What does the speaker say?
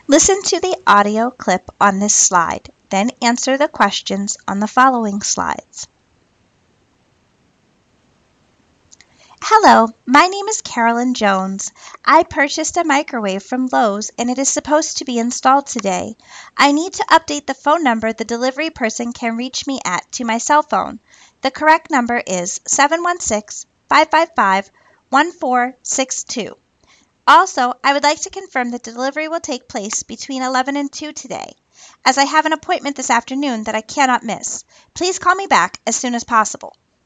Listen to the audio clip on this slide, then answer the questions on the following slides. Hello, my name is Carolyn Jones. I purchased a microwave from Lowe's and it is supposed to be installed today. I need to update the phone number the delivery person can reach me at to my cell phone. The correct number is 716-555-1462. Also, I would like to confirm that delivery will take place between 11 and 2 today, as I have an appointment this afternoon that I cannot miss. Please call me back as soon as possible.